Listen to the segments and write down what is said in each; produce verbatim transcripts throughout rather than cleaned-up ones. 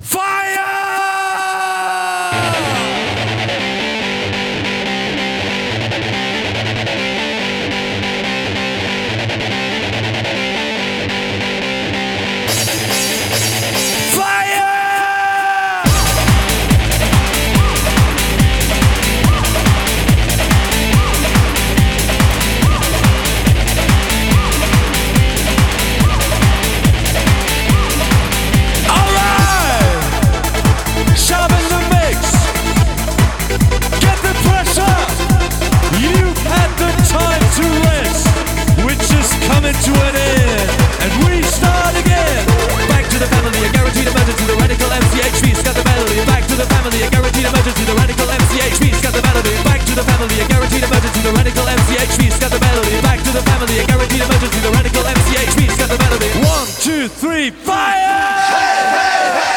To an end, and we start again. Back to the family, a guaranteed emergency. The radical M C H V's got the melody. Back to the family, a guaranteed emergency. The radical M C H V's got the melody. Back to the family, a guaranteed emergency. The radical M C H V's got the melody. Back to the family, a guaranteed emergency. The radical M C H V's got the melody. One, two, three, fire! Hey, hey, hey!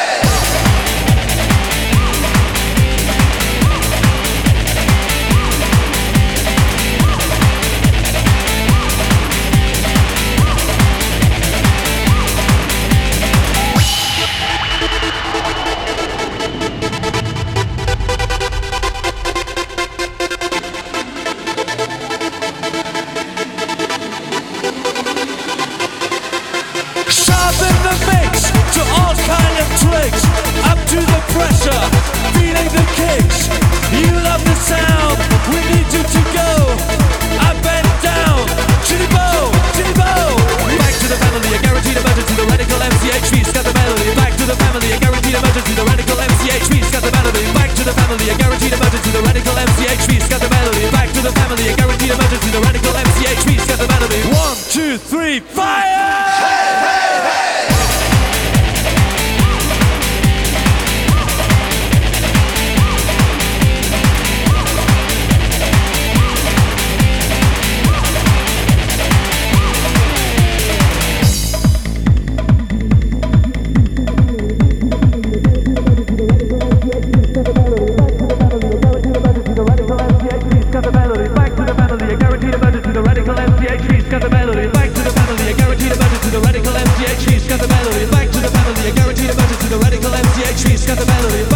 Sharpen the mix to all kind of tricks. Up to the pressure, feeling the kicks. You love the sound, we need you to go. Up and down, chitty bow, chitty bow. Back to the family, a guaranteed emergency. The radical M C H V's got the melody. Back to the family, a guaranteed emergency. The radical M C H V's got the melody. Back to the family, a guaranteed emergency. The radical M C H V's got the melody. Back to the family, a guaranteed emergency. The radical M C H V's got the melody. One, two, three, fire! Hey, hey, hey! Got the melody, back to the family, a guaranteed emergency. The radical M C H V's got the melody. Back to the family, a guaranteed emergency. The radical M C H V's got the melody. Back to the family, a guaranteed emergency. The radical M C H V's got the melody.